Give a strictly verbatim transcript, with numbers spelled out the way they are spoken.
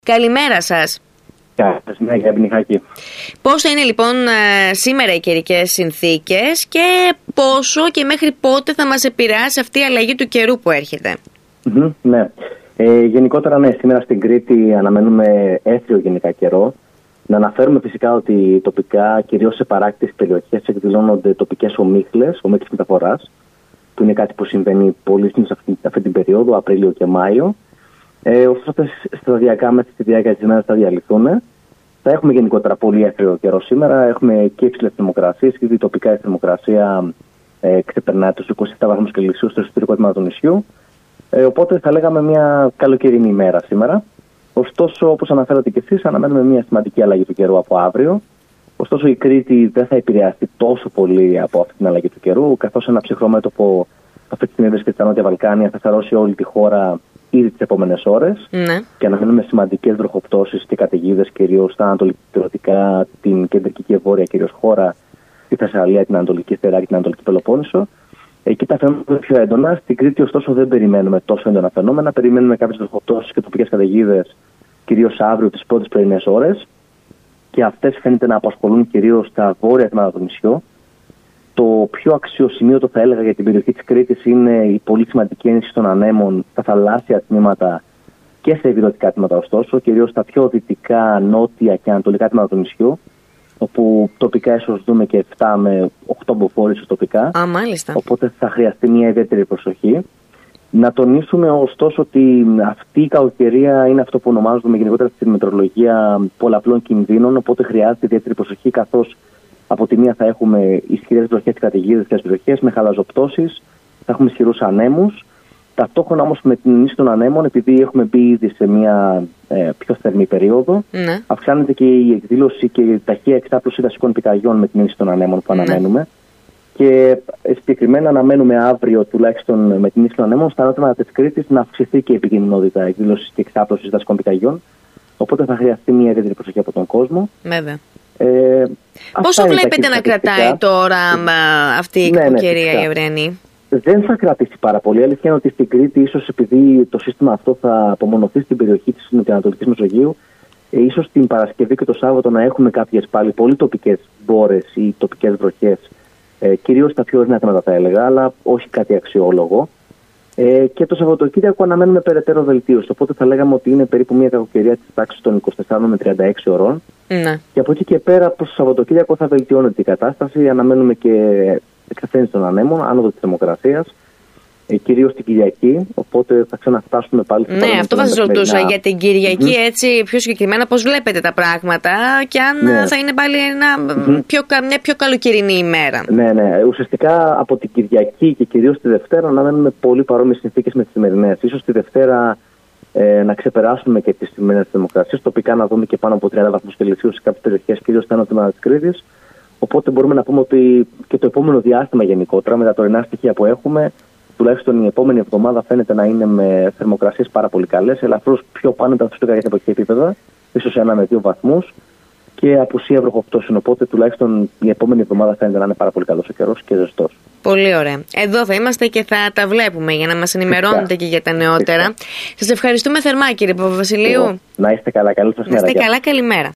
Καλημέρα σας. Καλημέρα, Πώς είναι λοιπόν σήμερα οι καιρικές συνθήκες και πόσο και μέχρι πότε θα μας επηρεάσει αυτή η αλλαγή του καιρού που έρχεται? Mm-hmm, ναι. Ε, γενικότερα, ναι, σήμερα στην Κρήτη αναμένουμε έθριο γενικά καιρό. Να αναφέρουμε φυσικά ότι τοπικά, κυρίως σε παράκτητες περιοχές, εκδηλώνονται τοπικές ομίχλες, ομίχλες μεταφοράς, που είναι κάτι που συμβαίνει πολύ συνήθως αυτή, αυτή την περίοδο, Απρίλιο και Μάιο. Ε, ωστόσο, σταδιακά μέσα στη διάρκεια της ημέρας θα διαλυθούν. Θα έχουμε γενικότερα πολύ έθριο καιρό σήμερα. Έχουμε και υψηλές θερμοκρασίες, γιατί τοπικά η θερμοκρασία ε, ξεπερνάει τους είκοσι επτά βαθμούς Κελσίου στο εσωτερικό τμήμα του νησιού. Ε, οπότε θα λέγαμε μια καλοκαιρινή ημέρα σήμερα. Ωστόσο, όπως αναφέρατε και εσείς, αναμένουμε μια σημαντική αλλαγή του καιρού από αύριο. Ωστόσο, η Κρήτη δεν θα επηρεαστεί τόσο πολύ από αυτή την αλλαγή του καιρού, καθώς ένα ψυχρό μέτωπο αυτή τη στιγμή βρίσκεται στα Νότια Βαλκάνια, θα θαρρώσει όλη τη χώρα ήδη τις επόμενες ώρες. Ναι. Και αναμένουμε σημαντικές βροχοπτώσεις και καταιγίδες, κυρίως στα ανατολικά, την κεντρική και βόρεια κυρίως χώρα, τη Θεσσαλία, την Ανατολική Στερά και την Ανατολική Πελοπόννησο. Εκεί τα φαινόμενα είναι πιο έντονα. Στην Κρήτη, ωστόσο, δεν περιμένουμε τόσο έντονα φαινόμενα. Περιμένουμε κάποιες βροχοπτώσεις και τοπικές καταιγίδες, κυρίως αύριο τις πρώτες πρωινές ώρες. Και αυτές φαίνεται να απασχολούν κυρίως τα βόρεια τμήματα του νησιού. Το πιο αξιοσημείωτο, θα έλεγα, για την περιοχή της Κρήτης είναι η πολύ σημαντική έναρξη των ανέμων στα θαλάσσια τμήματα και σε υπηρετικά τμήματα, ωστόσο, κυρίως στα πιο δυτικά, νότια και ανατολικά τμήματα του νησιού, όπου τοπικά ίσως δούμε και επτά με οκτώ μποφόρ τοπικά. Α, μάλιστα. Οπότε θα χρειαστεί μια ιδιαίτερη προσοχή. Να τονίσουμε ωστόσο ότι αυτή η κακοκαιρία είναι αυτό που ονομάζουμε γενικότερα στη μετεωρολογία πολλαπλών κινδύνων, οπότε χρειάζεται ιδιαίτερη προσοχή, καθώς από τη μία θα έχουμε ισχυρές βροχές και καταιγίδες στις περιοχές με χαλαζοπτώσεις, θα έχουμε ισχυρούς ανέμους. Ταυτόχρονα όμως με την ενίσχυση των ανέμων, επειδή έχουμε μπει ήδη σε μια ε, πιο θερμή περίοδο, ναι. αυξάνεται και η εκδήλωση και η ταχεία εξάπλωση δασικών πυρκαγιών με την ενίσχυση των ανέμων που αναμένουμε. Ναι. Και συγκεκριμένα αναμένουμε αύριο, τουλάχιστον με την ενίσχυση των ανέμων, στα νότια της Κρήτης να αυξηθεί και η επικίνδυνοτητα εκδήλωση και εξάπλωση δασικών πυρκαγιών. Οπότε θα χρειαστεί μια ιδιαίτερη προσοχή από τον κόσμο. Βέβαια. Ε, Πόσο βλέπετε να κρατάει τώρα αυτή η κακοκαιρία, ναι, η αυριανή? Δεν θα κρατήσει πάρα πολύ. Η αλήθεια είναι ότι στην Κρήτη, ίσως επειδή το σύστημα αυτό θα απομονωθεί στην περιοχή της Νοτιοανατολικής Μεσογείου, ε, ίσως την Παρασκευή και το Σάββατο να έχουμε κάποιες πάλι πολύ τοπικές μπόρες ή τοπικές βροχές, ε, κυρίως στα πιο ορεινά τμήματα, θα έλεγα, αλλά όχι κάτι αξιόλογο. Ε, και το Σαββατοκύριακο αναμένουμε περαιτέρω βελτίωση. Οπότε θα λέγαμε ότι είναι περίπου μια κακοκαιρία της τάξης των είκοσι τεσσάρων με τριάντα έξι ωρών. Ναι. Και από εκεί και πέρα, προς το Σαββατοκύριακο θα βελτιώνεται η κατάσταση. Αναμένουμε και εξασθένηση των ανέμων, άνοδο της θερμοκρασίας, ε, κυρίως την Κυριακή. Οπότε θα ξαναφτάσουμε πάλι στο. Ναι, αυτό θα σας ρωτούσα για την Κυριακή, mm-hmm. έτσι πιο συγκεκριμένα, πώς βλέπετε τα πράγματα και αν ναι. θα είναι πάλι ένα, mm-hmm. πιο, μια πιο καλοκαιρινή ημέρα. Ναι, ναι. Ουσιαστικά από την Κυριακή και κυρίως τη Δευτέρα αναμένουμε πολύ παρόμοιες συνθήκες με τις σημερινές. Ίσως τη Δευτέρα ε, να ξεπεράσουμε και τις σημερινές θερμοκρασίες. Τοπικά να δούμε και πάνω από τριάντα βαθμούς Κελσίου σε κάποιες περιοχές, κυρίως στα νότια της Κρήτης. Οπότε μπορούμε να πούμε ότι και το επόμενο διάστημα γενικότερα, με τα τωρινά στοιχεία που έχουμε, τουλάχιστον η επόμενη εβδομάδα φαίνεται να είναι με θερμοκρασίες πάρα πολύ καλές, ελαφρώς πιο πάνω τα φυσικά για τα εποχή επίπεδα, ίσως ένα με δύο βαθμούς, και απουσία βροχοπτώσεων. Οπότε τουλάχιστον η επόμενη εβδομάδα φαίνεται να είναι πάρα πολύ καλός ο καιρός και ζεστός. Πολύ ωραία. Εδώ θα είμαστε και θα τα βλέπουμε για να μας ενημερώνετε και για τα νεότερα. Σας ευχαριστούμε θερμά, κύριε Παπαβασιλείου. Να είστε καλά, καλή σας μέρα. Να είστε καλά, καλημέρα.